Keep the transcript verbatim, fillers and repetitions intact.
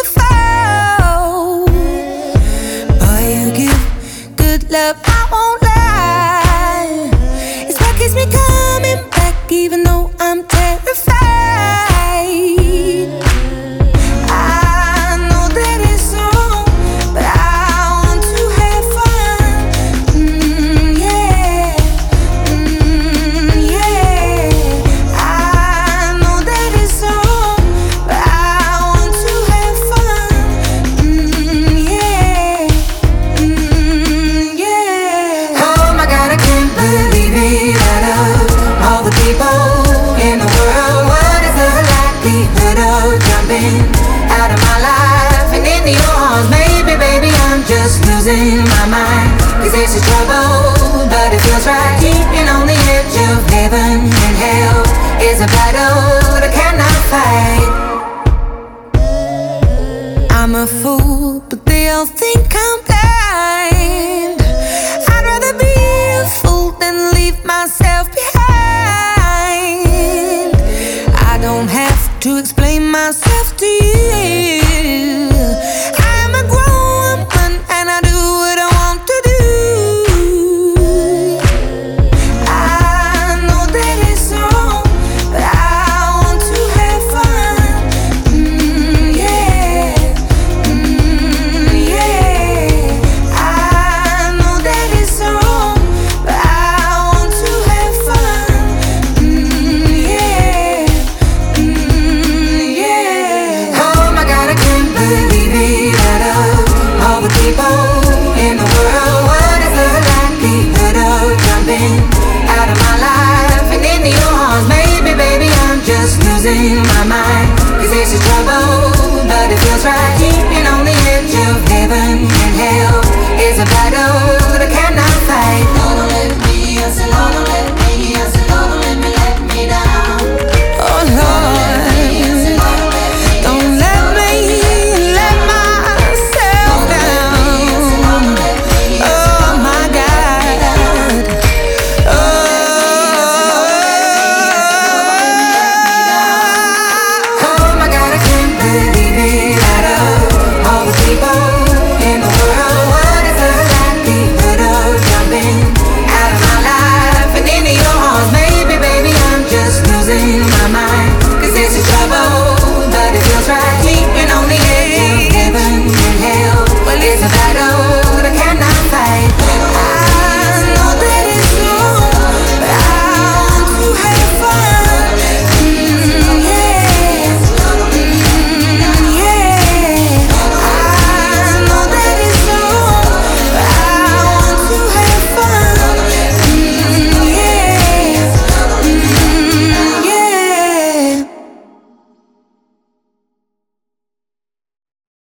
fall. Boy, you give good love, I won't lie. It's what keeps me coming back, even though I'm terrified. I know that it's wrong, but I want to have fun. Mm, yeah, mm, yeah. I know that it's wrong, but I want to have fun. Mm, yeah, mm, yeah. Oh my God, I can't believe it. Out of all the people in the world, what is the likelihood of jumping out of my life and into your arms? Maybe, baby, I'm just losing my mind, 'cause this is trouble, but it feels right. Keeping on the edge of heaven and hell is a battle that I cannot fight. I'm a fool, but they all think I'm blind. I'd rather be a fool than leave myself behind. I don't have to explain myself to you. I'm a grown woman and I do what I want to do. I know that it's wrong, but I want to have fun. Mm, yeah, mm, yeah. I know that it's wrong, but I want to have fun. Mm, yeah, mm, yeah. Oh my God, I can't believe it. Out of all the people